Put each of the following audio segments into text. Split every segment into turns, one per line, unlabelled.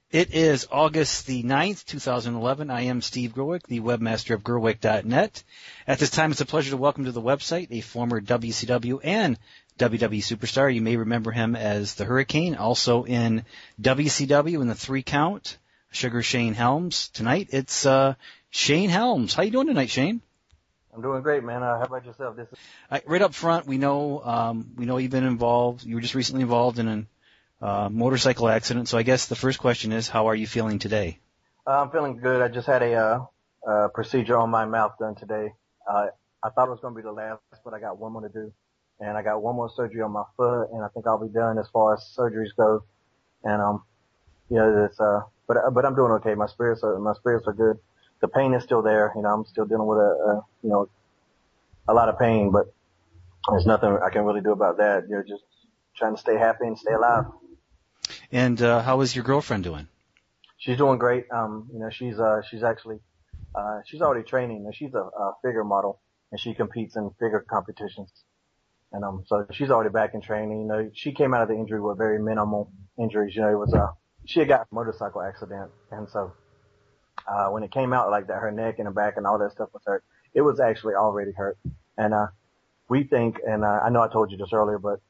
It is August the 9th, 2011. I am Steve Gerwick, the webmaster of Gerwick.net. At this time, it's a pleasure to welcome to the website a former WCW and WWE superstar. You may remember him as the Hurricane, also in WCW in the 3 count, Sugar Shane Helms. Tonight, it's Shane Helms. How you doing tonight, Shane?
I'm doing great, man. How about yourself?
Right up front, we know you've been involved. You were just recently involved in an motorcycle accident. So I guess the first question is, how are you feeling today?
I'm feeling good. I just had a procedure on my mouth done today. I thought it was going to be the last, but I got one more to do. And I got one more surgery on my foot, and I think I'll be done as far as surgeries go. And, but I'm doing okay. My spirits are good. The pain is still there. I'm still dealing with a lot of pain, but there's nothing I can really do about that. Just trying to stay happy and stay alive.
And how is your girlfriend doing?
She's doing great. She's already training. She's a figure model, and she competes in figure competitions. And so she's already back in training. She came out of the injury with very minimal injuries. It was she had got a motorcycle accident, and so when it came out like that, her neck and her back and all that stuff was hurt. It was actually already hurt. And we think, and I know I told you this earlier, but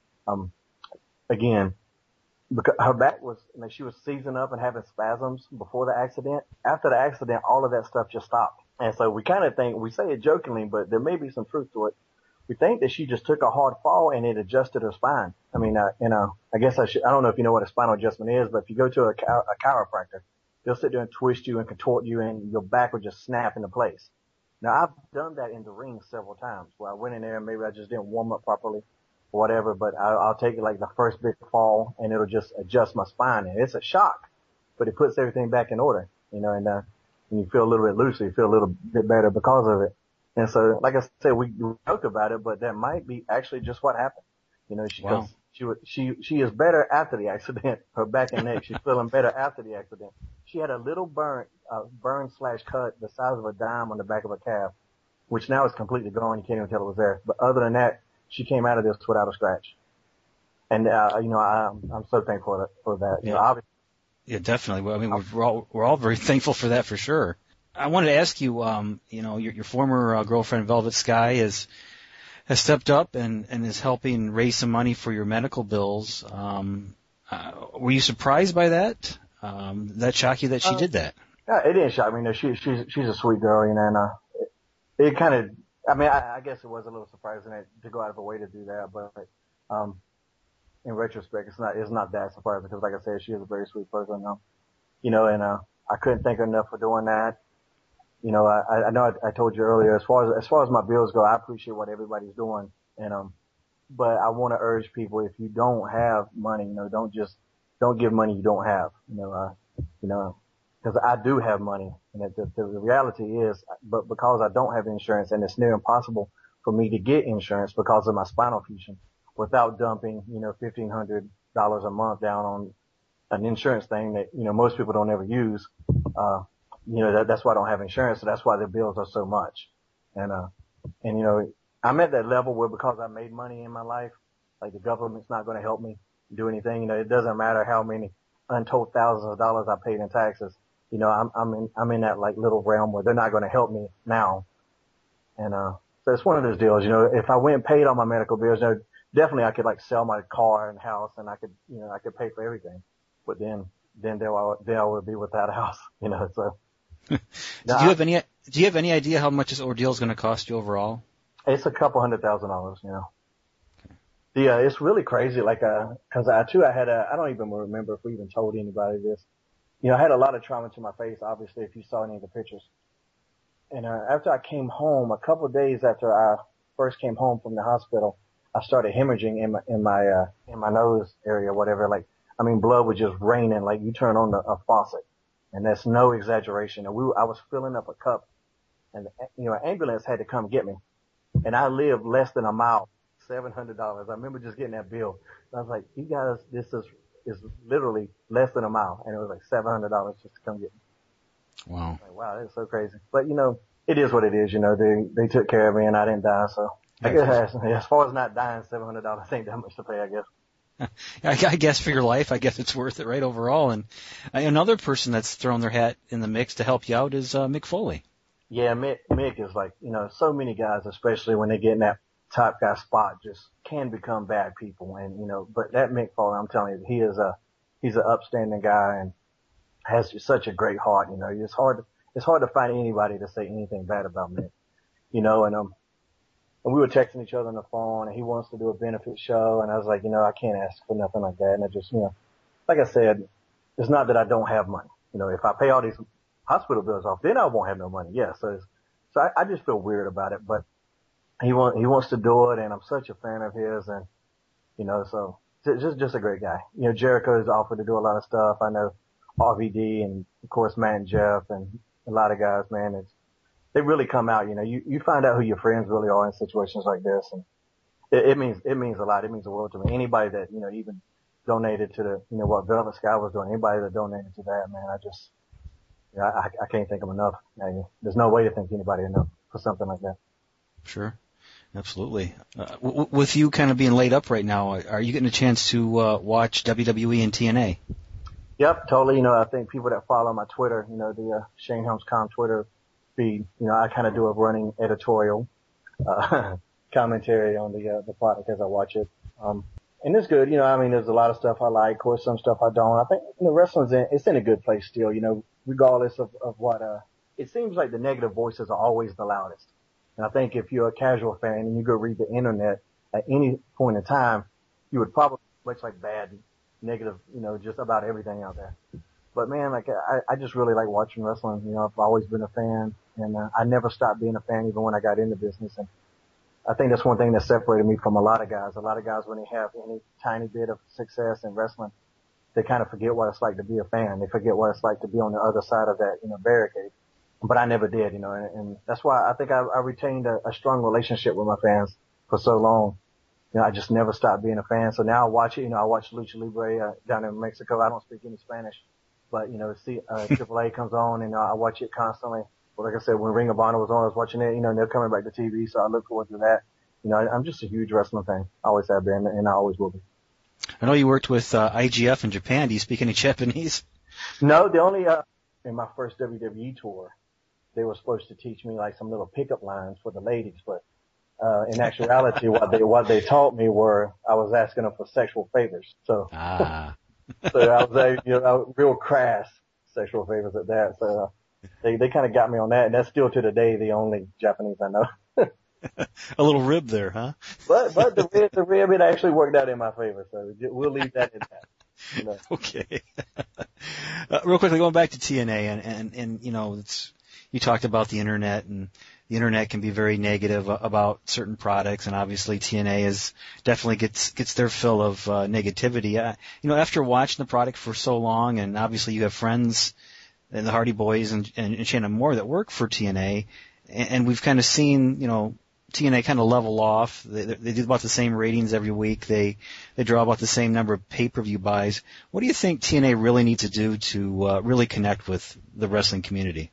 again, because her back was, she was seizing up and having spasms before the accident. After the accident, all of that stuff just stopped. And so we kind of think, we say it jokingly, but there may be some truth to it. We think that she just took a hard fall and it adjusted her spine. I mean, I guess I don't know if you know what a spinal adjustment is, but if you go to a chiropractor, they'll sit there and twist you and contort you and your back will just snap into place. Now, I've done that in the ring several times where I went in there and maybe I just didn't warm up properly or whatever, but I'll take it like the first big fall and it'll just adjust my spine. And it's a shock, but it puts everything back in order, and you feel a little bit looser, you feel a little bit better because of it. And so, like I said, we joke about it, but that might be actually just what happened.
Wow.
She is better after the accident. Her back and neck, she's feeling better after the accident. She had a little burn/cut the size of a dime on the back of her calf, which now is completely gone. You can't even tell it was there. But other than that, she came out of this without a scratch. And, I'm so thankful for that.
Yeah.
Obviously.
Yeah, definitely. Well, I mean, we're all very thankful for that for sure. I wanted to ask you, your former girlfriend, Velvet Sky, has stepped up and is helping raise some money for your medical bills. Were you surprised by that? That shock you that she did that?
Yeah, it didn't shock me. She's a sweet girl, and it kind of, I guess it was a little surprising to go out of her way to do that, but in retrospect, it's not that surprising because, like I said, she is a very sweet person, and I couldn't thank her enough for doing that. I know I told you earlier, as far as my bills go, I appreciate what everybody's doing, and but I want to urge people, if you don't have money, don't give money you don't have, because I do have money, and the reality is, but because I don't have insurance, and it's near impossible for me to get insurance because of my spinal fusion, without dumping, $1,500 a month down on an insurance thing that, most people don't ever use, that's why I don't have insurance. So that's why the bills are so much. And I'm at that level where because I made money in my life, like the government's not going to help me do anything. It doesn't matter how many untold thousands of dollars I paid in taxes. I'm in that like little realm where they're not going to help me now. And, so it's one of those deals, if I went and paid all my medical bills, definitely I could like sell my car and house and I could pay for everything. But then there I would be without a house, so.
Do you have any idea how much this ordeal is going to cost you overall?
It's a couple $100,000, Okay. It's really crazy. Like, cause I don't even remember if we even told anybody this. I had a lot of trauma to my face, obviously, if you saw any of the pictures. And, after I came home, a couple of days after I first came home from the hospital, I started hemorrhaging in my nose area, whatever. Blood was just raining, like you turn on a faucet. And that's no exaggeration. And I was filling up a cup, and an ambulance had to come get me. And I lived less than a mile, $700. I remember just getting that bill. And I was like, you guys, this is literally less than a mile, and it was like $700 just to come get me.
Wow.
Like, wow, that's so crazy. But it is what it is. They took care of me, and I didn't die. So I guess as far as not dying, $700 ain't that much to pay, I guess.
I guess for your life, I guess it's worth it, right, overall. And another person that's thrown their hat in the mix to help you out is Mick Foley.
Yeah, Mick is like, so many guys, especially when they get in that top guy spot, just can become bad people. And, but that Mick Foley, I'm telling you, he's an upstanding guy and has such a great heart. It's hard to find anybody to say anything bad about Mick, and we were texting each other on the phone, and he wants to do a benefit show, and I was like, I can't ask for nothing like that. And I just, like I said, it's not that I don't have money. If I pay all these hospital bills off, then I won't have no money. Yeah, so I just feel weird about it, but he wants to do it, and I'm such a fan of his, and so just a great guy. Jericho has offered to do a lot of stuff. I know RVD and of course Matt and Jeff and a lot of guys, man. They really come out. You find out who your friends really are in situations like this, and it means a lot. It means the world to me. Anybody that even donated to the what Velvet Sky was doing. Anybody that donated to that, man, I can't thank them enough. There's no way to thank anybody enough for something like that.
Sure. Absolutely. With you kind of being laid up right now, are you getting a chance to watch WWE and TNA?
Yep, totally. I think people that follow my Twitter, the Shane Helms.com Twitter feed, I kind of do a running editorial commentary on the product as I watch it. And it's good. There's a lot of stuff I like. Of course, some stuff I don't. I think wrestling's it's in a good place still. Regardless of what. It seems like the negative voices are always the loudest. And I think if you're a casual fan and you go read the internet at any point in time, you would probably much like bad, negative, just about everything out there. But man, I just really like watching wrestling. I've always been a fan, and I never stopped being a fan even when I got into business. And I think that's one thing that separated me from a lot of guys. A lot of guys, when they have any tiny bit of success in wrestling, they kind of forget what it's like to be a fan. They forget what it's like to be on the other side of that, barricade. But I never did, and that's why I think I retained a strong relationship with my fans for so long. I just never stopped being a fan. So now I watch it. I watch Lucha Libre down in Mexico. I don't speak any Spanish, but AAA comes on, and I watch it constantly. But like I said, when Ring of Honor was on, I was watching it. And they're coming back to TV, so I look forward to that. I'm just a huge wrestling fan. I always have been, and I always will be.
I know you worked with IGF in Japan. Do you speak any Japanese?
No, the only in my first WWE tour, they were supposed to teach me like some little pickup lines for the ladies, but in actuality, what they taught me were I was asking them for sexual favors. So, so I was real crass sexual favors at that. So they kind of got me on that, and that's still to the day the only Japanese I know.
A little rib there, huh?
But the rib it actually worked out in my favor, so we'll leave that in that.
Okay. Real quickly, going back to TNA, and it's. You talked about the internet, and the internet can be very negative about certain products, and obviously TNA definitely gets their fill of negativity. After watching the product for so long, and obviously you have friends and the Hardy Boys and Shannon Moore that work for TNA, and we've kind of seen TNA kind of level off. They do about the same ratings every week. They draw about the same number of pay-per-view buys. What do you think TNA really needs to do to really connect with the wrestling community?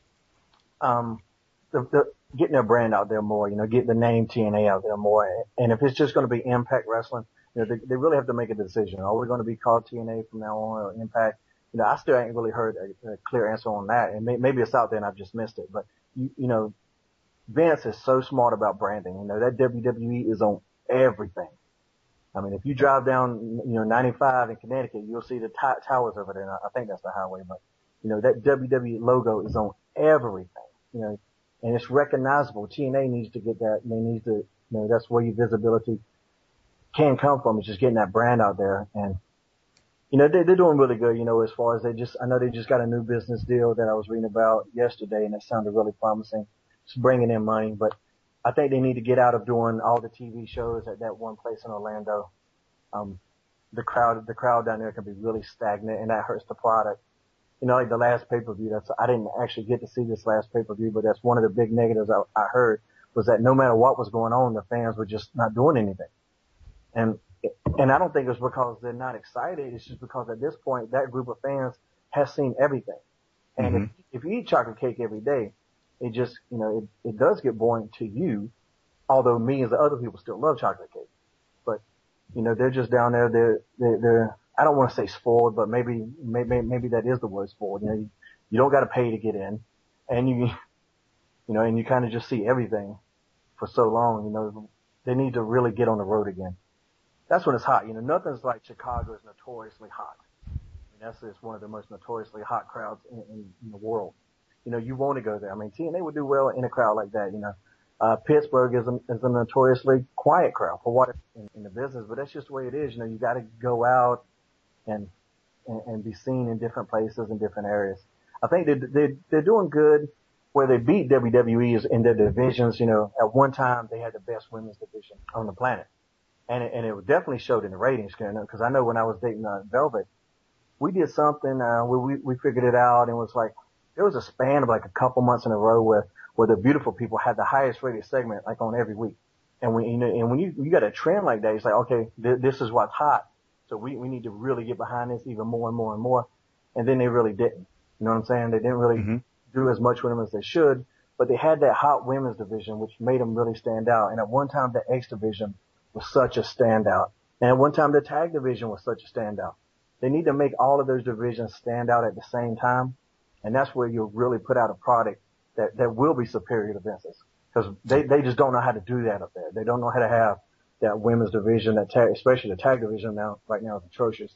Getting their brand out there more, get the name TNA out there more. And if it's just going to be Impact Wrestling, they really have to make a decision. Are we going to be called TNA from now on or Impact? I still ain't really heard a clear answer on that. And maybe it's out there and I've just missed it. But, Vince is so smart about branding. That WWE is on everything. I mean, if you drive down, 95 in Connecticut, you'll see the towers over there. I think that's the highway, but, that WWE logo is on everything. And it's recognizable. TNA needs to get that. They need to, that's where your visibility can come from. It's just getting that brand out there. And, they're doing really good, as far as I know they just got a new business deal that I was reading about yesterday, and it sounded really promising. It's bringing in money, but I think they need to get out of doing all the TV shows at that one place in Orlando. The crowd down there can be really stagnant, and that hurts the product. Like the last pay-per-view, I didn't actually get to see this last pay-per-view, but that's one of the big negatives I heard was that no matter what was going on, the fans were just not doing anything. And I don't think it's because they're not excited. It's just because at this point, that group of fans has seen everything. And if you eat chocolate cake every day, it just, it does get boring to you, although millions of other people still love chocolate cake. But You know, they're just down there. They're I don't want to say spoiled, but maybe that is the word, spoiled. You know, you don't got to pay to get in, and you know, and you kind of just see everything for so long. You know, they need to really get on the road again. That's when it's hot. You know, nothing's like Chicago is notoriously hot. I mean, that's just one of the most notoriously hot crowds in the world. You know, you want to go there. I mean, TNA would do well in a crowd like that. You know, Pittsburgh is a notoriously quiet crowd for what in the business, but that's just the way it is. You know, you got to go out and be seen in different places in different areas. I think they're doing good where they beat WWE is in their divisions. You know, at one time they had the best women's division on the planet. And it definitely showed in the ratings, because I know when I was dating Velvet, we did something, we figured it out, and it was like, there was a span of like a couple months in a row where the beautiful people had the highest rated segment, like on every week. And when you got a trend like that, it's like, okay, this is what's hot. So we need to really get behind this even more and more and more. And then they really didn't. You know what I'm saying? They didn't really do as much with them as they should, but they had that hot women's division, which made them really stand out. And at one time, the X division was such a standout. And at one time, the tag division was such a standout. They need to make all of those divisions stand out at the same time. And that's where you'll really put out a product that will be superior to Vince's. Because they just don't know how to do that up there. They don't know how to have that women's division, that tag, especially the tag division right now is atrocious.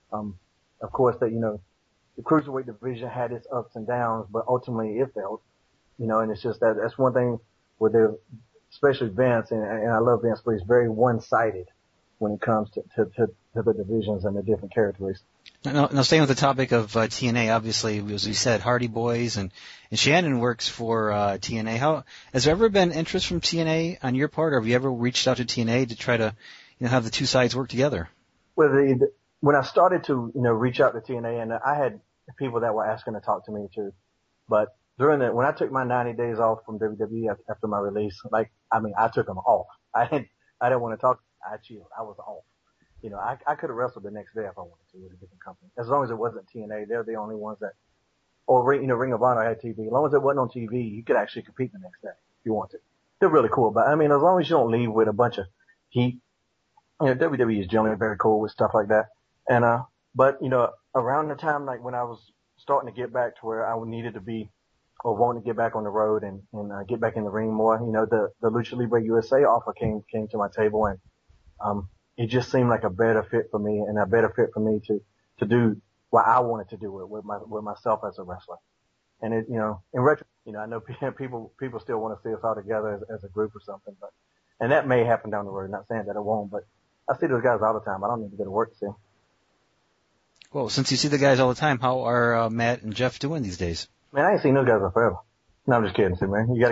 Of course, the cruiserweight division had its ups and downs, but ultimately it failed. You know, and it's just that's one thing where they're, especially Vince, and I love Vince, but he's very one-sided when it comes to the divisions and the different territories.
Now, staying with the topic of TNA, obviously, as we said, Hardy Boys and Shannon works for TNA. Has there ever been interest from TNA on your part, or have you ever reached out to TNA to try to, have the two sides work together?
Well, when I started to, reach out to TNA, and I had people that were asking to talk to me too, but when I took my 90 days off from WWE after my release, I took them off. I didn't want to talk. I chilled. I was off. You know, I could have wrestled the next day if I wanted to with a different company. As long as it wasn't TNA, they're the only ones that, or Ring of Honor had TV. As long as it wasn't on TV, you could actually compete the next day if you wanted. They're really cool. But I mean, as long as you don't leave with a bunch of heat, WWE is generally very cool with stuff like that. And, but around the time, like when I was starting to get back to where I needed to be, or wanting to get back on the road and get back in the ring more, the Lucha Libre USA offer came to my table, and it just seemed like a better fit for me, and a better fit for me to do what I wanted to do with myself as a wrestler. And it, in retro, I know people still want to see us all together as a group or something, and that may happen down the road. Not saying that it won't, but I see those guys all the time. I don't need to go to work to see them.
Well, since you see the guys all the time, how are Matt and Jeff doing these days?
Man, I ain't seen those guys in forever. No, I'm just kidding, man. You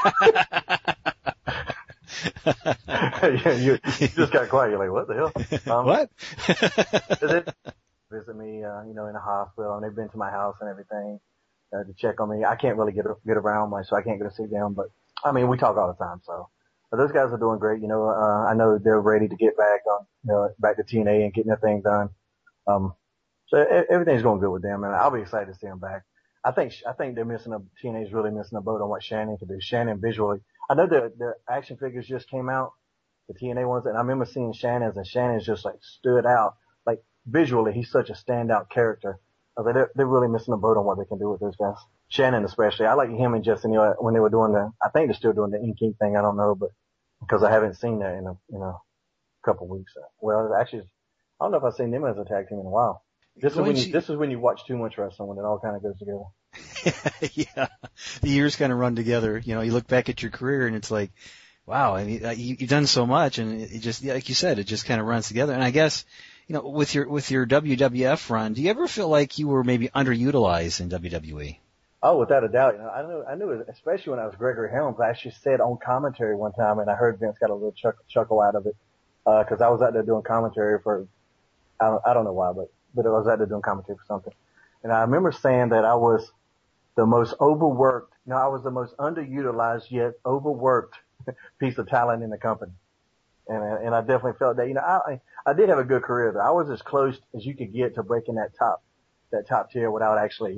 just got quiet. You're like, what the hell?
What?
They visit me, in the hospital, and they've been to my house and everything to check on me. I can't really get around much, so I can't go to see them. But I mean, we talk all the time. So those guys are doing great. I know they're ready to get back on, back to TNA and getting their thing done. So everything's going good with them, and I'll be excited to see them back. I think they're TNA's really missing a boat on what Shannon could do. Shannon visually, I know the action figures just came out, the TNA ones, and I remember seeing Shannon's, and Shannon's just like stood out. Like visually, he's such a standout character. They're really missing a boat on what they can do with those guys. Shannon especially. I like him and Justin, when they were doing I think they're still doing the Ink thing. I don't know, but because I haven't seen that in a couple weeks. Well, actually, I don't know if I've seen them as a tag team in a while. This is when you watch too much wrestling, when it all kind of goes together.
Yeah, the years kind of run together. You look back at your career and it's like, wow, I mean, you've done so much, and it just, like you said, it just kind of runs together. And I guess, with your WWF run, do you ever feel like you were maybe underutilized in WWE?
Oh, without a doubt. I knew it, especially when I was Gregory Helms. I actually said on commentary one time, and I heard Vince got a little chuckle out of it, because I was out there doing commentary for, I don't know why, but I was out there doing commentary for something. And I remember saying that I was the most overworked, I was the most underutilized yet overworked piece of talent in the company. And I definitely felt that, I did have a good career though. I was as close as you could get to breaking that top tier without actually,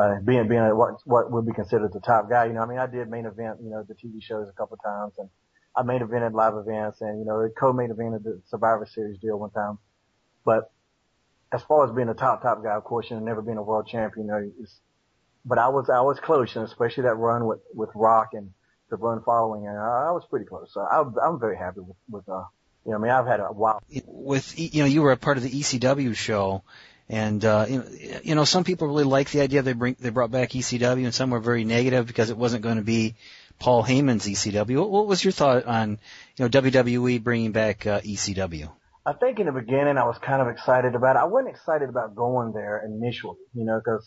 being what would be considered the top guy. I did main event, the TV shows a couple of times, and I main evented live events and, co-main evented the Survivor Series deal one time. But as far as being a top guy, of course, never being a world champion, but I was close, and especially that run with Rock and the run following, and I was pretty close. So I'm very happy with I've had a while.
You were a part of the ECW show, and, some people really liked the idea they brought back ECW, and some were very negative because it wasn't going to be Paul Heyman's ECW. What was your thought on, WWE bringing back ECW?
I think in the beginning I was kind of excited about it. I wasn't excited about going there initially, because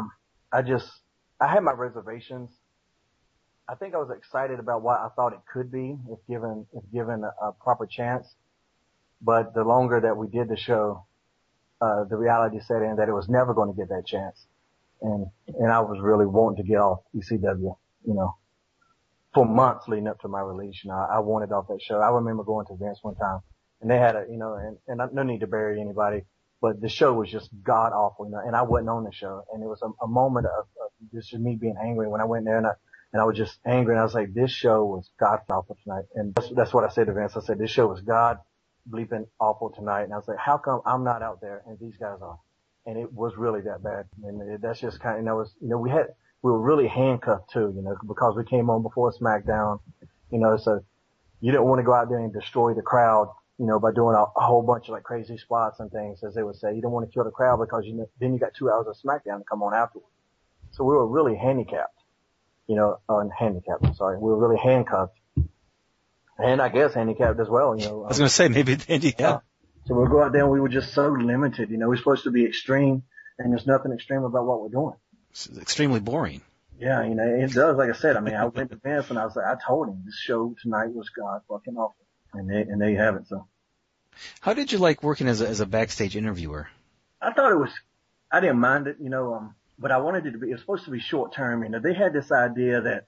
I had my reservations. I think I was excited about what I thought it could be if given a proper chance. But the longer that we did the show, the reality set in that it was never going to get that chance. And I was really wanting to get off ECW, for months leading up to my release. I wanted off that show. I remember going to Vince one time and they had and no need to bury anybody, but the show was just god awful, and I wasn't on the show. And it was a moment of just me being angry when I went there, and I was just angry, and I was like, this show was god awful tonight. And that's what I said to Vince. I said, this show was god bleeping awful tonight. And I was like, how come I'm not out there and these guys are? And it was really that bad. And that's just kind of, we were really handcuffed too, because we came on before SmackDown, so you didn't want to go out there and destroy the crowd, by doing a whole bunch of like crazy spots and things, as they would say. You don't want to kill the crowd because then you got 2 hours of SmackDown to come on afterwards. So we were really handicapped, We were really handcuffed. And I guess handicapped as well,
I was going to say maybe handicapped.
So we'll go out there and we were just so limited, we're supposed to be extreme, and there's nothing extreme about what we're doing.
It's extremely boring.
Yeah, it does. Like I said, I went to Vince and I was like, I told him this show tonight was god fucking awful. And there you have it. So,
how did you like working as a backstage interviewer?
I thought I didn't mind it, but I wanted it to be, it was supposed to be short term. They had this idea that,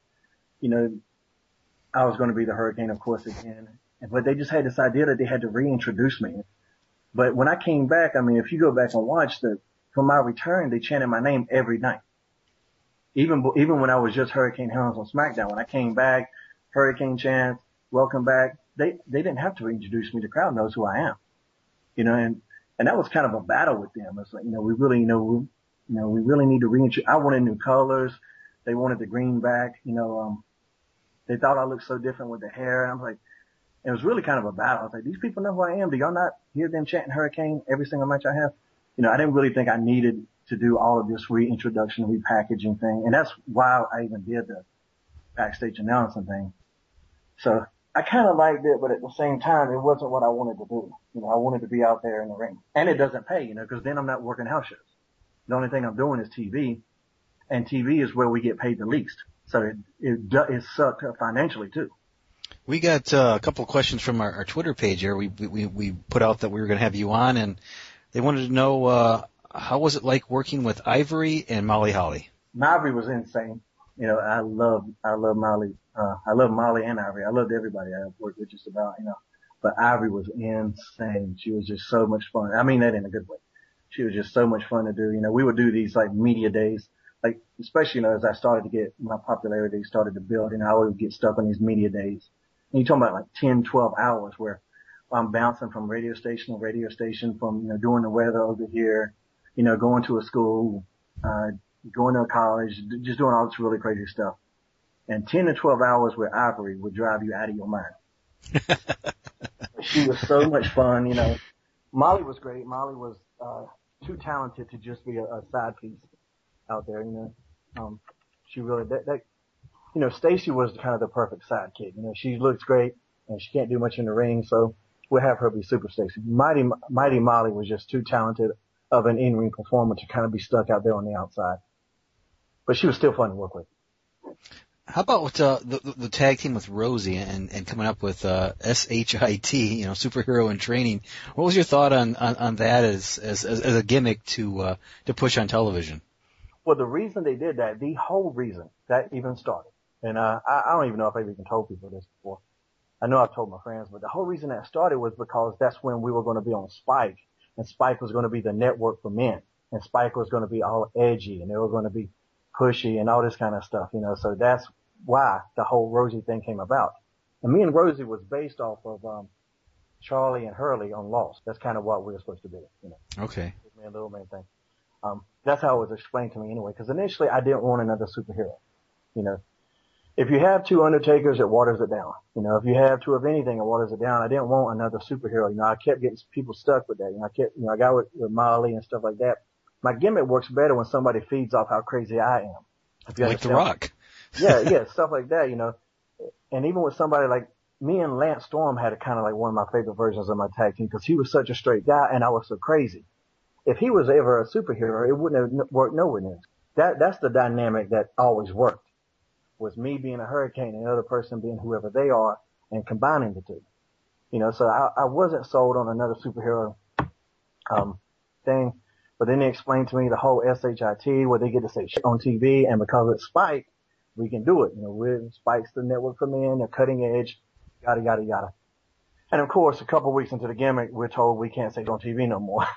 I was going to be the Hurricane, of course, again, but they just had this idea that they had to reintroduce me. But when I came back, if you go back and watch for my return, they chanted my name every night. Even when I was just Hurricane Helms on SmackDown, when I came back, Hurricane chants, welcome back. They didn't have to reintroduce me. The crowd knows who I am, and that was kind of a battle with them. It's like, we really, we really need to reintroduce. I wanted new colors. They wanted the green back, they thought I looked so different with the hair. And I was like, it was really kind of a battle. I was like, these people know who I am. Do y'all not hear them chanting Hurricane every single match I have? I didn't really think I needed to do all of this reintroduction, repackaging thing. And that's why I even did the backstage announcing thing. So I kind of liked it, but at the same time, it wasn't what I wanted to do. I wanted to be out there in the ring. And it doesn't pay, because then I'm not working house shows. The only thing I'm doing is TV, and TV is where we get paid the least. So it sucked financially too.
We got a couple of questions from our Twitter page here. We put out that we were going to have you on, and they wanted to know how was it like working with Ivory and Molly Holly?
Ivory was insane. I love Molly. I love Molly and Ivory. I loved everybody I worked with just about, But Ivory was insane. She was just so much fun. I mean that in a good way. She was just so much fun to do. We would do these like media days, like especially, as I started to get my popularity started to build, I would get stuck on these media days. And you're talking about like 10, 12 hours where I'm bouncing from radio station to radio station, from, doing the weather over here, going to a school, going to a college, just doing all this really crazy stuff. And 10 to 12 hours with Ivory would drive you out of your mind. She was so much fun, Molly was great. Molly was, too talented to just be a side piece out there, she really, Stacy was kind of the perfect sidekick. She looks great and she can't do much in the ring, so we'll have her be Super Stacy. Mighty Molly was just too talented of an in-ring performer to kind of be stuck out there on the outside. But she was still fun to work with.
How about the tag team with Rosie and coming up with SHIT, superhero in training? What was your thought on that as a gimmick to push on television?
Well, the reason they did that, the whole reason that even started, and I don't even know if I've even told people this before. I know I've told my friends, but the whole reason that started was because that's when we were going to be on Spike, and Spike was going to be the network for men, and Spike was going to be all edgy, and they were going to be pushy and all this kind of stuff, So that's why the whole Rosie thing came about. And me and Rosie was based off of Charlie and Hurley on Lost. That's kind of what we were supposed to be, you know.
Okay.
Big man, little man thing. That's how it was explained to me anyway, because initially I didn't want another superhero. You know, if you have two Undertakers, it waters it down. You know, if you have two of anything, it waters it down. I didn't want another superhero. You know, I kept getting people stuck with that. You know, I got with Molly and stuff like that. My gimmick works better when somebody feeds off how crazy I am. If you
like The
understand.
Rock.
Yeah, stuff like that, you know. And even with somebody like me and Lance Storm had a kind of like one of my favorite versions of my tag team because he was such a straight guy and I was so crazy. If he was ever a superhero, it wouldn't have worked nowhere near. That's the dynamic that always worked. Was me being a hurricane and the other person being whoever they are and combining the two. You know, so I wasn't sold on another superhero, thing. But then they explained to me the whole SHIT where they get to say shit on TV and because it's Spike, we can do it. You know, Spike's the network from in, they're cutting edge, yada, yada, yada. And of course, a couple of weeks into the gimmick, we're told we can't say it on TV no more.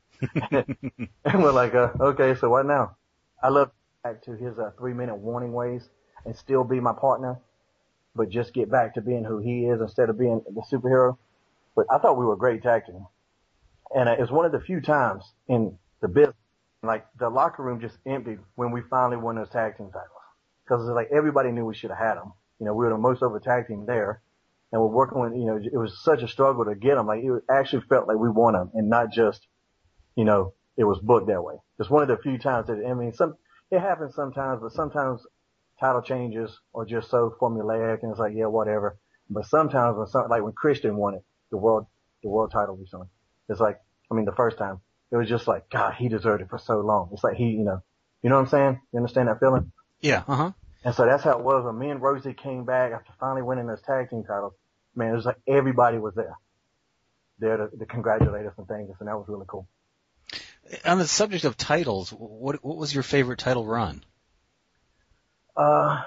And we're like, okay, so what now? I love back to his 3-minute warning ways and still be my partner, but just get back to being who he is instead of being the superhero. But I thought we were a great tag team. And it's one of the few times in the business, like the locker room just emptied when we finally won those tag team titles. Because it's like everybody knew we should have had them. You know, we were the most over tag team there. And we're working with, you know, it was such a struggle to get them. Like it actually felt like we won them and not just, you know, it was booked that way. It's one of the few times that, I mean, it happens sometimes, but sometimes title changes are just so formulaic and it's like, yeah, whatever. But sometimes like when Christian won it, the world title recently, it's like, I mean, the first time, it was just like, God, he deserved it for so long. It's like you know what I'm saying? You understand that feeling?
Yeah, uh-huh.
And so that's how it was when me and Rosie came back after finally winning those tag team titles. Man, it was like everybody was there to congratulate us and thank us, and that was really cool.
On the subject of titles, what was your favorite title run?
I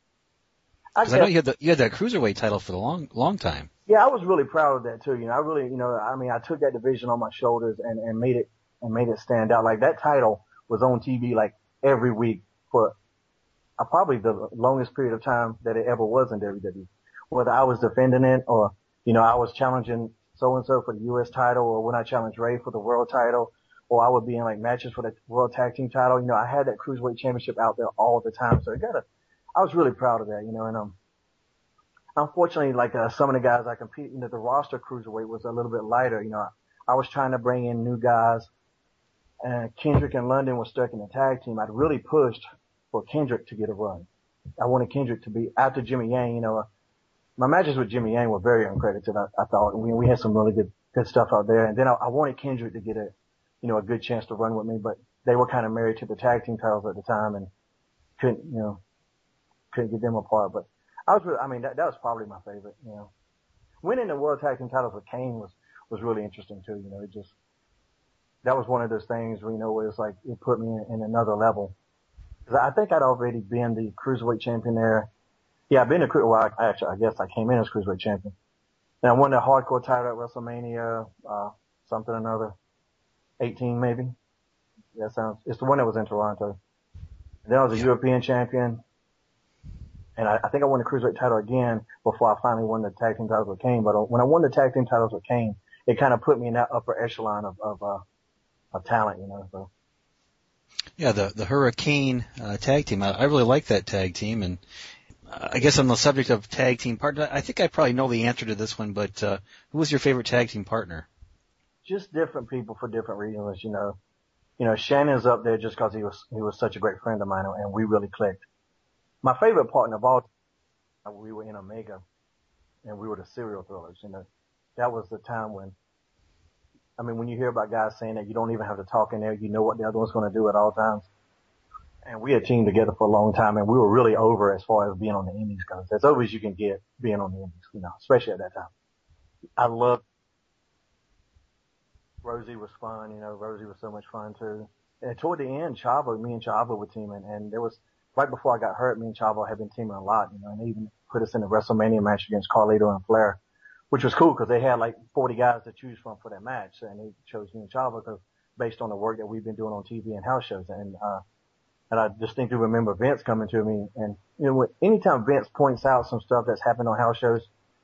know you had that cruiserweight title for the long time.
Yeah, I was really proud of that too. You know, I really, you know, I mean, I took that division on my shoulders and made it stand out. Like that title was on TV like every week for probably the longest period of time that it ever was in WWE. Whether I was defending it or, you know, I was challenging so-and-so for the U.S. title or when I challenged Ray for the world title or I would be in like matches for the world tag team title. You know, I had that cruiserweight championship out there all the time. So I was really proud of that, you know, and, unfortunately, like, some of the guys I compete, you know, the roster cruiserweight was a little bit lighter. You know, I was trying to bring in new guys and Kendrick and London were stuck in the tag team. I'd really pushed for Kendrick to get a run. I wanted Kendrick to be after Jimmy Yang, you know, my matches with Jimmy Yang were very uncredited. I thought we had some really good stuff out there. And then I wanted Kendrick to get a good chance to run with me, but they were kind of married to the tag team titles at the time and couldn't get them apart. But that was probably my favorite, you know. Winning the World Tag Team titles with Kane was really interesting too, you know. That was one of those things where, you know, where it's like, it put me in another level. Cause I think I'd already been the Cruiserweight champion there. Yeah, I've been I guess I came in as Cruiserweight champion. And I won the Hardcore title at WrestleMania, something or another. 18 maybe. It's the one that was in Toronto. And then I was a European champion. And I think I won the Cruiserweight title again before I finally won the tag team titles with Kane. But when I won the tag team titles with Kane, it kind of put me in that upper echelon of talent, you know. So.
Yeah, the Hurricane tag team. I really like that tag team, and I guess on the subject of tag team partner, I think I probably know the answer to this one. But who was your favorite tag team partner? Just different people for different reasons, you know. You know, Shannon's up there just because he was such a great friend of mine, and we really clicked. My favorite partner of all time, we were in Omega, and we were the serial thrillers. You know, that was the time when you hear about guys saying that you don't even have to talk in there, you know what the other one's going to do at all times. And we had teamed together for a long time, and we were really over as far as being on the indies goes. As over as you can get being on the indies, you know, especially at that time. I loved Rosie was fun, you know, Rosie was so much fun too. And toward the end, me and Chavo were teaming, and there was, right before I got hurt, me and Chavo had been teaming a lot, you know, and they even put us in a WrestleMania match against Carlito and Flair, which was cool because they had like 40 guys to choose from for that match, and they chose me and Chavo because based on the work that we've been doing on TV and house shows, and I distinctly remember Vince coming to me, and you know, anytime Vince points out some stuff that's happened on house shows,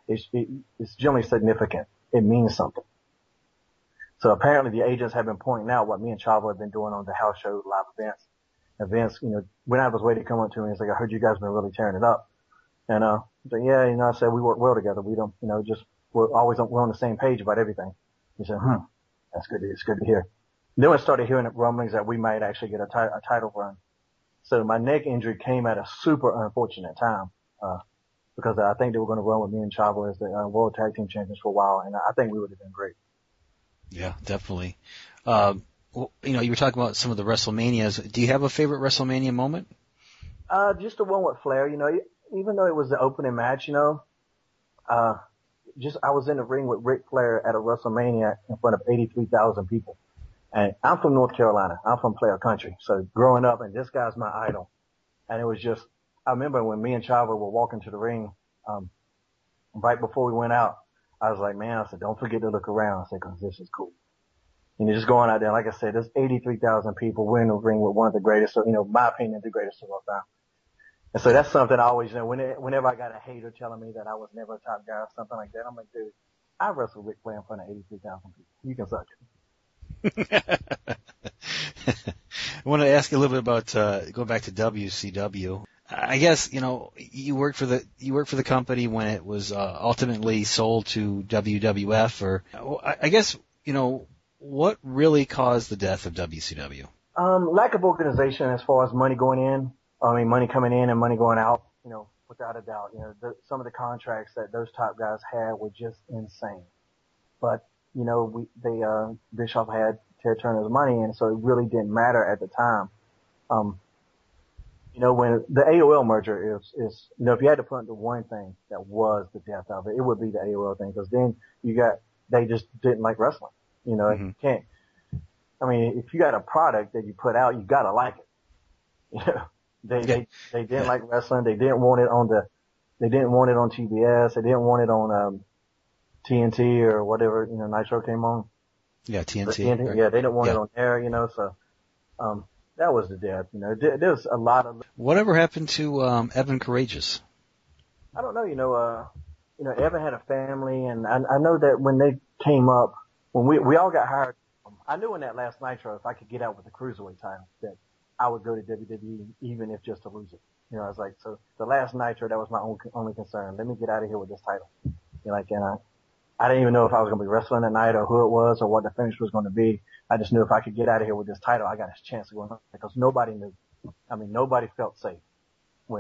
it's generally significant. It means something. So apparently the agents have been pointing out what me and Chavo have been doing on the house show live events, when I was waiting to come up to me, he's like, I heard you guys have been really tearing it up. And, I was like, yeah, I said we work well together. We don't, we're on the same page about everything. He said, that's good. It's good to hear. Then I started hearing rumblings that we might actually get a title run. So my neck injury came at a super unfortunate time, because I think they were going to run with me and Chavo as the World Tag Team Champions for a while. And I think we would have been great.
Yeah, definitely. You were talking about some of the WrestleManias. Do you have a favorite WrestleMania moment?
Just the one with Flair, even though it was the opening match, I was in the ring with Ric Flair at a WrestleMania in front of 83,000 people. And I'm from North Carolina. I'm from Flair Country. So growing up, and this guy's my idol. And it was just, I remember when me and Chavo were walking to the ring, right before we went out, I was like, man, I said, don't forget to look around. I said, cause this is cool. Just going out there, like I said, there's 83,000 people. We're in the ring with one of the greatest, my opinion, the greatest of all time. And so that's something I always, whenever I got a hater telling me that I was never a top guy or something like that, I'm like, dude, I wrestled Ric Flair in front of 83,000 people. You can suck it.
I want to ask you a little bit about, go back to WCW. I guess, you worked for the company when it was, ultimately sold to WWF, or I guess, what really caused the death of WCW?
Lack of organization as far as money going in. Money coming in and money going out, without a doubt. Some of the contracts that those top guys had were just insane. But, Bischoff had Ted Turner's money, and so it really didn't matter at the time. When the AOL merger is, if you had to point to one thing that was the death of it, it would be the AOL thing, because then they just didn't like wrestling. You can't, if you got a product that you put out, you gotta like it. They didn't like wrestling. They didn't want it on TBS. They didn't want it on, TNT or whatever, Nitro came on.
Yeah, TNT.
TNT,
right.
Yeah, they didn't want it on air, so, that was the death, There's a lot of.
Whatever happened to, Evan Courageous?
I don't know, Evan had a family, and I know that when they came up, when we all got hired, I knew in that last Nitro, if I could get out with the Cruiserweight title, that I would go to WWE, even if just to lose it. I was like, so the last Nitro, that was my only concern. Let me get out of here with this title. And I didn't even know if I was going to be wrestling that night or who it was or what the finish was going to be. I just knew if I could get out of here with this title, I got a chance of going on, because nobody knew. Nobody felt safe when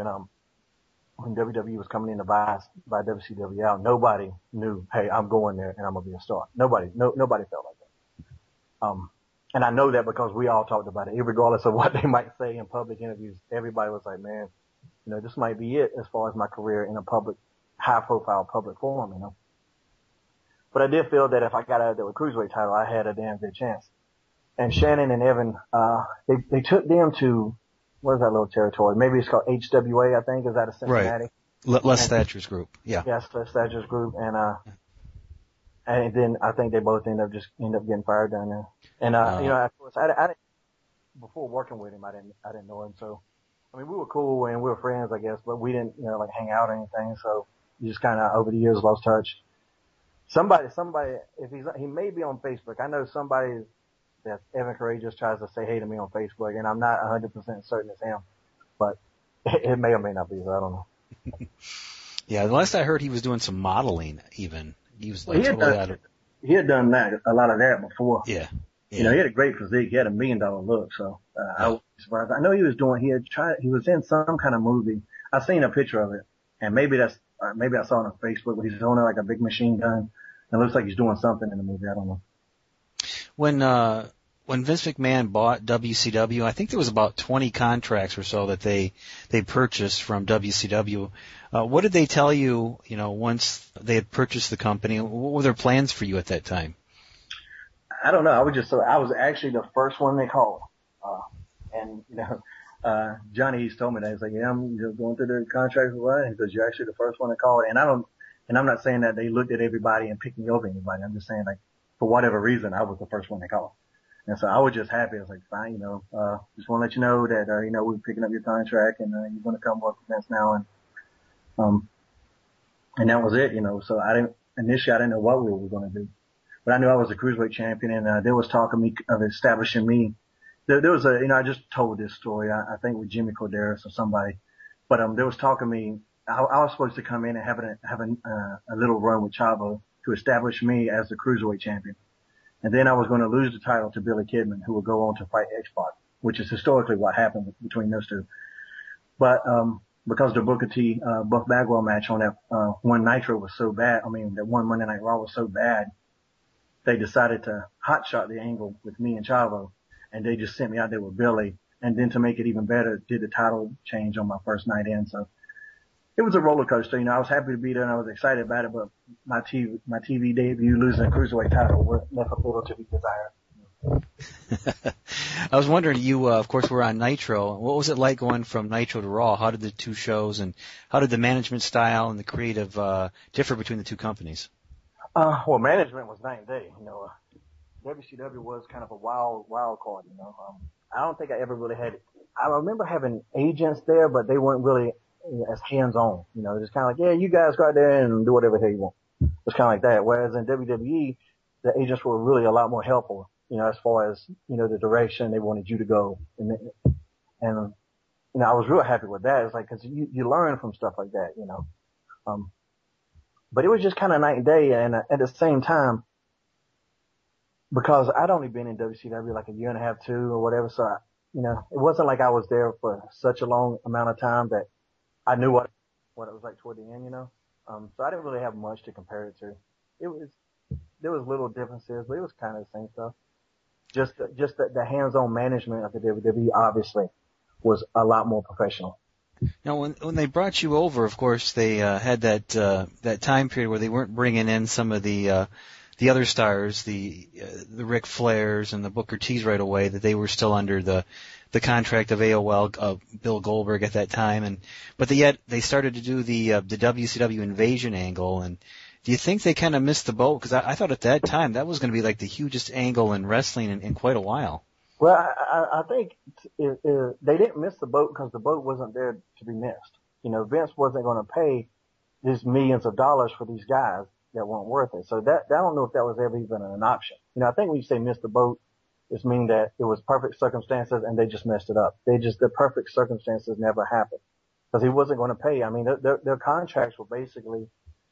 WWE was coming in to buy WCW out. Nobody knew, hey, I'm going there and I'm going to be a star. Nobody felt like that. And I know that because we all talked about it, regardless of what they might say in public interviews. Everybody was like, man, this might be it as far as my career in a high profile public forum, But I did feel that if I got out of there with Cruiserweight title, I had a damn good chance. And Shannon and Evan, they took them to, what is that little territory? Maybe it's called HWA, I think, is out of Cincinnati.
Right. Les Thatcher's group. Yeah.
Yes, Les Thatcher's group. And then I think they both end up getting fired down there. And, of course, I didn't, before working with him, I didn't know him. So, we were cool and we were friends, I guess, but we didn't, hang out or anything. So you just kind of over the years lost touch. Somebody, if he may be on Facebook. I know somebody that Evan Courageous tries to say hey to me on Facebook, and I'm not 100% certain it's him, but it may or may not be, so I don't know.
Yeah, the last I heard, he was doing some modeling even. He was like,
he had done that, a lot of that before.
Yeah.
He had a great physique. He had $1 million look, so, I was surprised. I know he was in some kind of movie. I've seen a picture of it, and maybe I saw it on Facebook, but he's holding like a big machine gun. It looks like he's doing something in the movie. I don't know.
When Vince McMahon bought WCW, I think there was about 20 contracts or so that they purchased from WCW. What did they tell you, once they had purchased the company? What were their plans for you at that time?
I don't know. I was actually the first one they called. Johnny East told me that. He's like, yeah, I'm just going through the contracts with what? He goes, you're actually the first one to call. And I'm not saying that they looked at everybody and picked me over anybody. I'm just saying, like, for whatever reason, I was the first one they called. And so I was just happy. I was like, fine, just want to let you know that, we're picking up your contract and, you're going to come work with us now. And, And that was it, so initially I didn't know what we were going to do, but I knew I was a cruiserweight champion, and there was talk of establishing me. There was I just told this story, I think with Jimmy Corderas or somebody, but there was talk of me. I was supposed to come in and have a little run with Chavo to establish me as the cruiserweight champion, and then I was going to lose the title to Billy Kidman, who would go on to fight X-Pac, which is historically what happened between those two. But because the Booker T Buff Bagwell match on that one Nitro was so bad, that one Monday Night Raw was so bad, they decided to hotshot the angle with me and Chavo, and they just sent me out there with Billy. And then to make it even better, did the title change on my first night in. So it was a roller coaster. I was happy to be there and I was excited about it, but my TV debut losing a cruiserweight title left a little to be desired.
I was wondering, you, of course, were on Nitro. What was it like going from Nitro to Raw? How did the two shows and how did the management style and the creative differ between the two companies?
Well, management was night and day. WCW was kind of a wild card. I don't think I ever really had. I remember having agents there, but they weren't really as hands-on. Just kind of like, yeah, you guys go out there and do whatever the hell you want. It was kind of like that. Whereas in WWE, the agents were really a lot more helpful. As far as the direction they wanted you to go, and I was real happy with that. It's like because you learn from stuff like that. But it was just kind of night and day, and at the same time, because I'd only been in WCW like a year and a half, 2 or whatever, so it wasn't like I was there for such a long amount of time that I knew what it was like toward the end, so I didn't really have much to compare it to. There was little differences, but it was kind of the same stuff. Just the hands-on management of the WWE obviously was a lot more professional.
Now, when they brought you over, of course, they had that time period where they weren't bringing in some of the other stars, the Ric Flairs and the Booker T's right away, that they were still under the contract of AOL, Bill Goldberg at that time, but yet they started to do the WCW invasion angle. And do you think they kind of missed the boat? Because I thought at that time that was going to be like the hugest angle in wrestling in quite a while.
Well, I think they didn't miss the boat because the boat wasn't there to be missed. Vince wasn't going to pay these millions of dollars for these guys that weren't worth it. So I don't know if that was ever even an option. I think when you say miss the boat, it's meaning that it was perfect circumstances and they just messed it up. The perfect circumstances never happened because he wasn't going to pay. Their contracts were basically,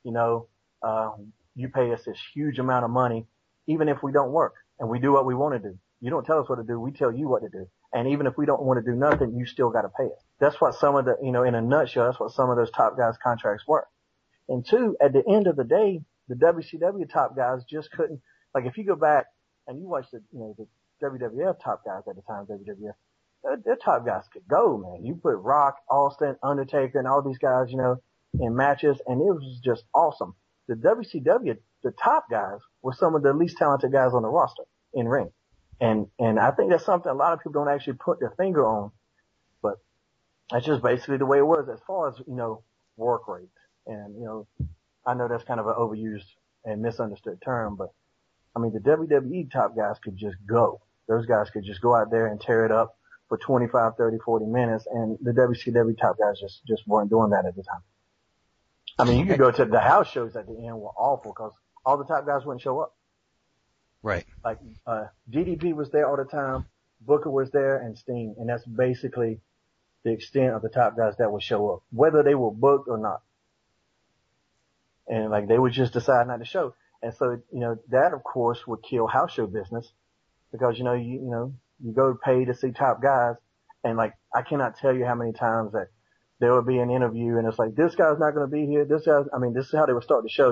you pay us this huge amount of money, even if we don't work and we do what we want to do. You don't tell us what to do. We tell you what to do. And even if we don't want to do nothing, you still got to pay us. That's what some of the, in a nutshell, that's what some of those top guys' contracts were. And two, at the end of the day, the WCW top guys just couldn't, like if you go back and you watch the WWF top guys at the time, WWF, their top guys could go, man. You put Rock, Austin, Undertaker, and all these guys, in matches, and it was just awesome. The WCW, the top guys were some of the least talented guys on the roster in ring. And I think that's something a lot of people don't actually put their finger on, but that's just basically the way it was as far as, work rate. And, I know that's kind of an overused and misunderstood term, but the WWE top guys could just go. Those guys could just go out there and tear it up for 25, 30, 40 minutes. And the WCW top guys just weren't doing that at the time. You could go to the house shows at the end were awful because all the top guys wouldn't show up.
Right.
Like, DDP was there all the time, Booker was there, and Sting, and that's basically the extent of the top guys that would show up, whether they were booked or not. And like, they would just decide not to show. And so, that of course would kill house show business because, you go pay to see top guys, and like, I cannot tell you how many times that there would be an interview and it's like, this guy's not going to be here, this is how they would start the show,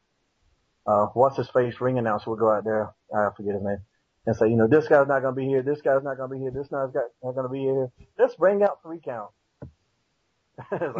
what's his face ring announcer would go out there, I forget his name, and say, this guy's not going to be here, this guy's not going to be here, this guy's not going to be here. Let's bring out 3 count. It's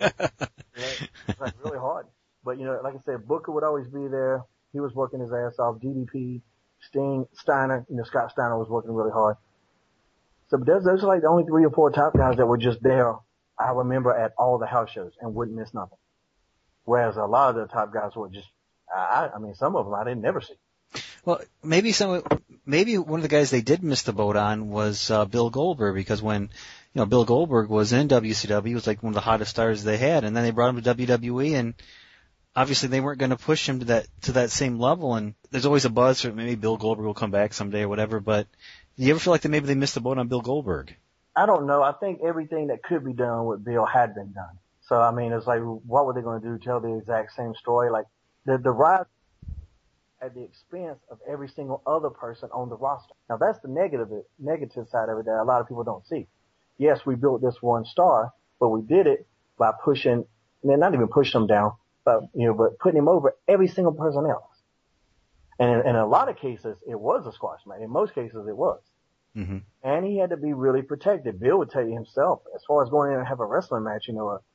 like really hard. But, like I said, Booker would always be there. He was working his ass off. DDP, Sting, Steiner, Scott Steiner was working really hard. So, but those are like the only 3 or 4 top guys that were just there, I remember, at all the house shows and wouldn't miss nothing. Whereas a lot of the top guys were just, some of them I didn't never see.
Well, maybe one of the guys they did miss the boat on was Bill Goldberg, because when Bill Goldberg was in WCW, he was like one of the hottest stars they had, and then they brought him to WWE, and obviously they weren't going to push him to that same level, and there's always a buzz for maybe Bill Goldberg will come back someday or whatever, but do you ever feel like that maybe they missed the boat on Bill Goldberg?
I don't know. I think everything that could be done with Bill had been done. So, I mean, it's like, what were they going to do? Tell the exact same story? Like, the rise at the expense of every single other person on the roster. Now, that's the negative side of it that a lot of people don't see. Yes, we built this one star, but we did it by pushing, not even pushing him down, but putting him over every single person else. And in a lot of cases, it was a squash match. In most cases, it was.
Mm-hmm.
And he had to be really protected. Bill would tell you himself, as far as going in and have a wrestling match,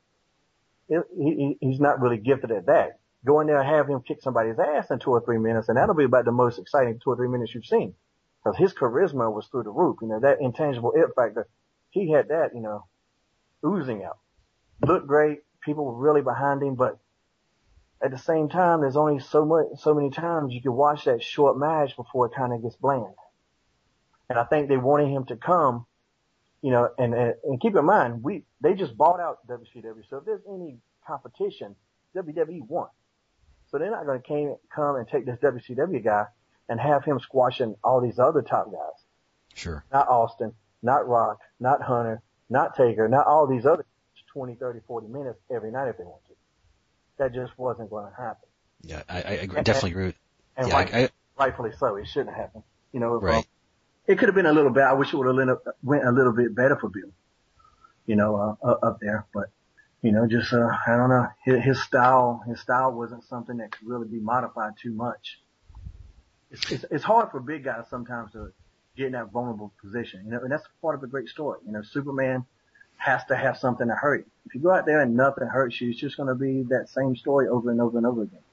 he's not really gifted at that. Go in there and have him kick somebody's ass in 2 or 3 minutes, and that'll be about the most exciting 2 or 3 minutes you've seen. Because his charisma was through the roof. That intangible it factor, he had that, oozing out. Looked great. People were really behind him, but at the same time, there's only so many times you can watch that short match before it kind of gets bland. And I think they wanted him to come, and keep in mind, they just bought out WCW. So if there's any competition, WWE won. So they're not going to come and take this WCW guy and have him squashing all these other top guys.
Sure.
Not Austin, not Rock, not Hunter, not Taker, not all these other 20, 30, 40 minutes every night if they want to. That just wasn't going to happen.
Yeah, I definitely agree with
and
yeah,
rightfully so. It shouldn't happen.
Right.
It could have been a little bit. I wish it would have went a little bit better for Bill, up there. But, I don't know. His style wasn't something that could really be modified too much. It's hard for big guys sometimes to get in that vulnerable position, and that's part of a great story. Superman has to have something to hurt you. If you go out there and nothing hurts you, it's just going to be that same story over and over and over again.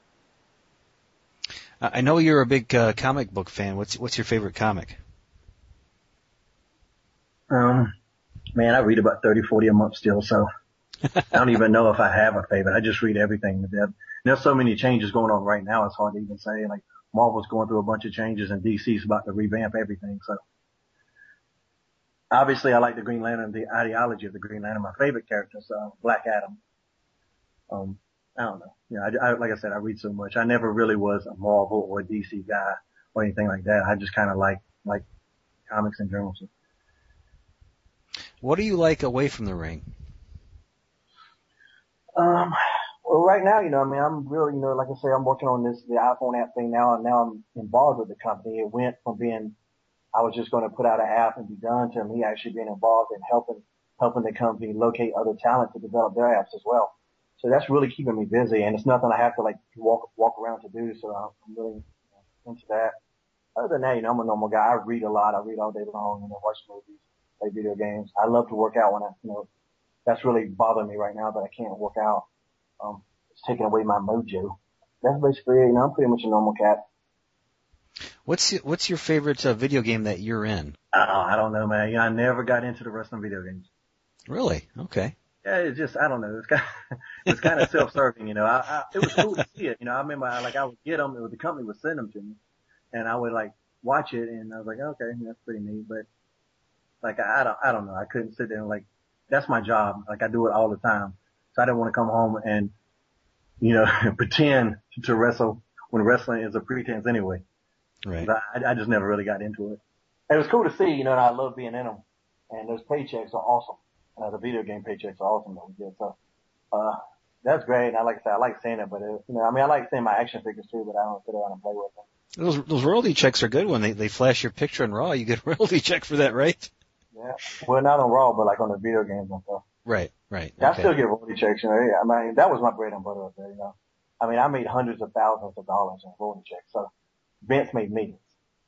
I know you're a big comic book fan. What's your favorite comic?
Man, I read about 30, 40 a month still, so I don't even know if I have a favorite. I just read everything to death. There's so many changes going on right now, it's hard to even say. Like, Marvel's going through a bunch of changes and DC's about to revamp everything, so. Obviously, I like the Green Lantern, the ideology of the Green Lantern. My favorite character is Black Adam. I don't know. I like I said, I read so much. I never really was a Marvel or a DC guy or anything like that. I just kind of like comics in general. So.
What do you like away from the ring?
Well, right now, I'm really, like I say, I'm working on the iPhone app thing now, and now I'm involved with the company. It went from being I was just going to put out an app and be done to me actually being involved in helping the company locate other talent to develop their apps as well. So that's really keeping me busy, and it's nothing I have to walk around to do. So I'm really into that. Other than that, I'm a normal guy. I read a lot. I read all day long, watch movies, play video games. I love to work out when that's really bothering me right now that I can't work out. It's taking away my mojo. That's basically it. I'm pretty much a normal cat.
What's your favorite video game that you're in?
I don't know, man. I never got into the wrestling video games.
Really? Okay.
Yeah, it's just, I don't know. It's kind of self-serving, it was cool to see it. I remember I would get them, the company would send them to me, and I would watch it, and I was like, okay, that's pretty neat. But I don't know. I couldn't sit there and that's my job. I do it all the time. So I didn't want to come home and, pretend to wrestle when wrestling is a pretense anyway.
Right.
I just never really got into it. It was cool to see, and I love being in them. And those paychecks are awesome. The video game paychecks are awesome that we get. So, that's great. And like I said, I like seeing it, but I like seeing my action figures too, but I don't sit around and play with them.
Those royalty checks are good when they flash your picture on Raw. You get a royalty check for that, right?
Yeah. Well, not on Raw, but on the video games and stuff.
Right.
Okay. I still get royalty checks, that was my bread and butter up there, I made hundreds of thousands of dollars in royalty checks. So Vince made millions.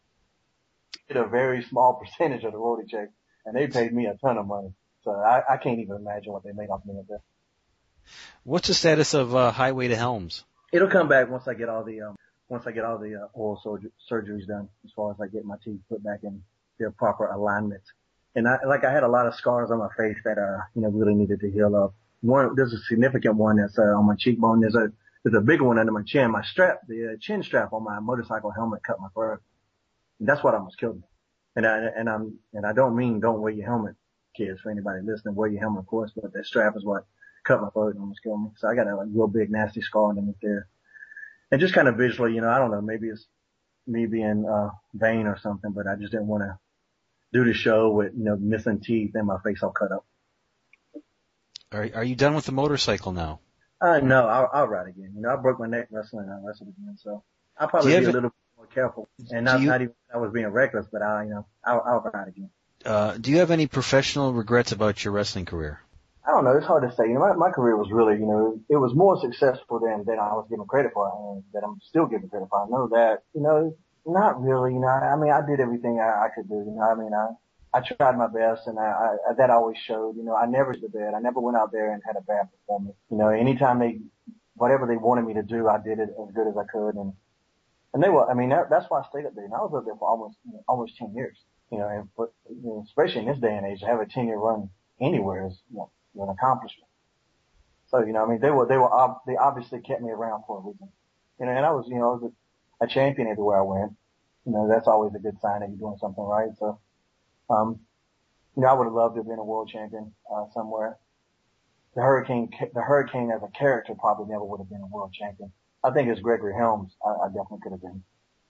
He did a very small percentage of the royalty check, and they paid me a ton of money. So I can't even imagine what they made off me up there.
What's the status of Highway to Helms?
It'll come back once I get all the oral surgeries done, as far as I get my teeth put back in their proper alignment. And I had a lot of scars on my face that really needed to heal up. There's a significant one that's on my cheekbone. There's a big one under my chin. My strap, the chin strap on my motorcycle helmet cut my throat. And that's what almost killed me. And I don't mean don't wear your helmet, kids, for anybody listening. Wear your helmet, of course, but that strap is what cut my throat and almost killed me. So I got a like real big nasty scar underneath there. And just kind of visually, I don't know, maybe it's me being vain or something, but I just didn't want to do the show with, missing teeth and my face all cut up.
Are you done with the motorcycle now?
No, I'll ride again. I broke my neck wrestling, I wrestled again, so I'll probably be a little more careful. And not even I was being reckless, but I'll ride again.
Do you have any professional regrets about your wrestling career?
I don't know. It's hard to say. My career was really, it was more successful than I was given credit for, and that I'm still giving credit for. I know that, not really, I did everything I could do, I tried my best, and that always showed, I never did bad. I never went out there and had a bad performance. Anytime whatever they wanted me to do, I did it as good as I could, and they were, that's why I stayed up there, and I was up there for almost 10 years, but, especially in this day and age, to have a 10-year run anywhere is, an accomplishment. So, they obviously kept me around for a reason. And I was, a champion everywhere I went. That's always a good sign that you're doing something right. So, I would have loved to have been a world champion, somewhere. The Hurricane as a character probably never would have been a world champion. I think as Gregory Helms, I definitely could have been.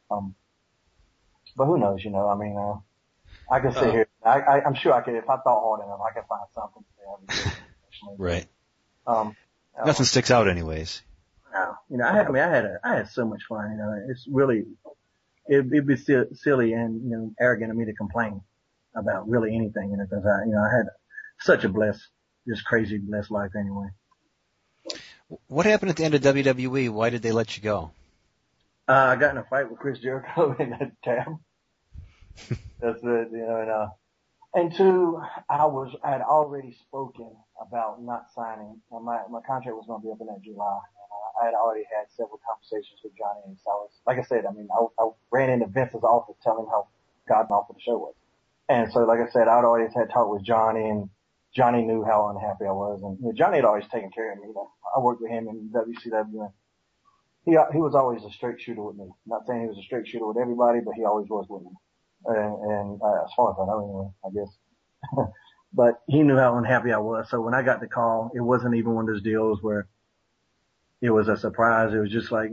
But who knows, I could sit here. I'm sure I could, if I thought hard enough, I could find something to say.
Right. Nothing sticks out anyways.
No. I had so much fun, it's really, it'd be silly and, arrogant of me to complain about really anything, because I had such a crazy blessed life anyway.
What happened at the end of WWE? Why did they let you go?
I got in a fight with Chris Jericho in that tab. That's it, and two, I had already spoken about not signing. My contract was going to be up in that July. I had already had several conversations with Johnny, and so I was, like I said, I ran into Vince's office telling him how god awful the show was. And so, like I said, I'd always had talk with Johnny, and Johnny knew how unhappy I was, and Johnny had always taken care of me. I worked with him in WCW, and he was always a straight shooter with me. Not saying he was a straight shooter with everybody, but he always was with me. And as far as I know, anyway, I guess. But he knew how unhappy I was. So when I got the call, it wasn't even one of those deals where it was a surprise. It was just like,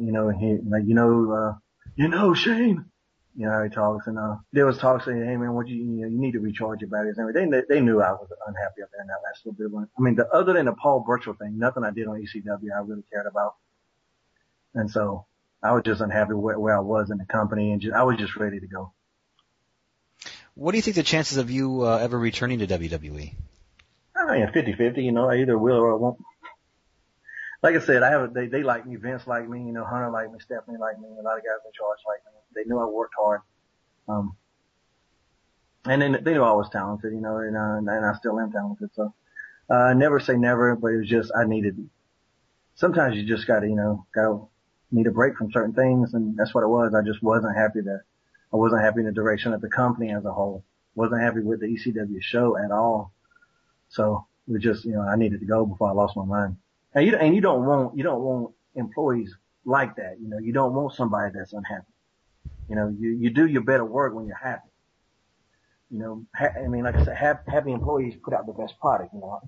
Shane, how he talks, and there was talk saying, hey man, you need to recharge your batteries. And they knew I was unhappy up there in that last little bit of one. Other than the Paul Burchill thing, nothing I did on ECW I really cared about. And so I was just unhappy where I was in the company, and I was just ready to go.
What do you think the chances of you ever returning to WWE?
50-50, I either will or I won't. Like I said, they like me, Vince liked me, Hunter liked me, Stephanie liked me, a lot of guys in charge liked me. They knew I worked hard. And then they knew I was talented, and I still am talented. So, never say never, but it was just, sometimes you just gotta need a break from certain things, and that's what it was. I just wasn't happy I wasn't happy in the direction of the company as a whole. Wasn't happy with the ECW show at all. So it was just, I needed to go before I lost my mind. And you don't want employees like that. You don't want somebody that's unhappy. You do your better work when you're happy. Like I said, happy employees put out the best product,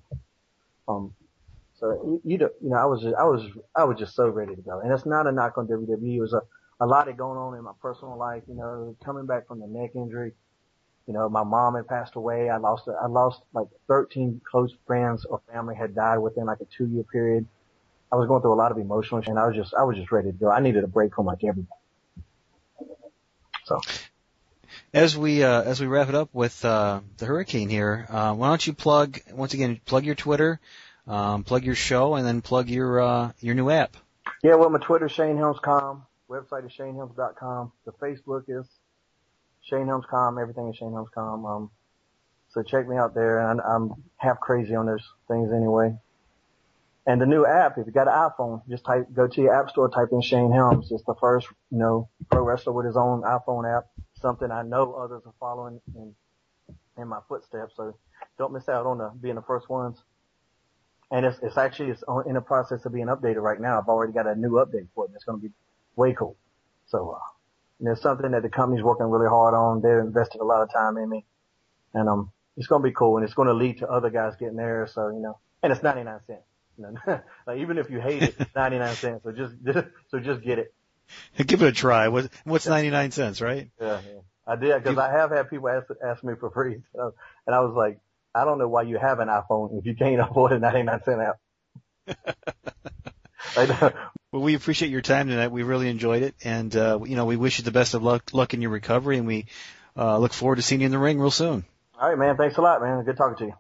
So I was just so ready to go. And it's not a knock on WWE. It was a lot of going on in my personal life, coming back from the neck injury. My mom had passed away. I lost like 13 close friends or family had died within like a 2-year period. I was going through a lot of emotional, and I was just ready to go. I needed a break from like everybody. So. As we
wrap it up with the Hurricane here, why don't you plug your Twitter, plug your show, and then plug your new app.
Yeah, well, my Twitter is ShaneHelms.com, website is ShaneHelms.com, the Facebook is ShaneHelms.com, everything is ShaneHelms.com. So check me out there, and I'm half crazy on those things anyway. And the new app, if you got an iPhone, just go to your app store, type in Shane Helms. It's the first, pro wrestler with his own iPhone app. Something I know others are following in my footsteps. So don't miss out on being the first ones. And it's in the process of being updated right now. I've already got a new update for it. It's going to be way cool. So, it's something that the company's working really hard on. They're invested a lot of time in me. And, it's going to be cool, and it's going to lead to other guys getting there. So, and it's 99 cents. Like, even if you hate it, it's 99 cents. So just get it.
Give it a try. What's 99 cents, right?
Yeah. I did, because I have had people ask me for free. And I was like, I don't know why you have an iPhone if you can't afford a 99 cent app.
Well, we appreciate your time tonight. We really enjoyed it. And, we wish you the best of luck in your recovery, and we look forward to seeing you in the ring real soon.
All right, man. Thanks a lot, man. Good talking to you.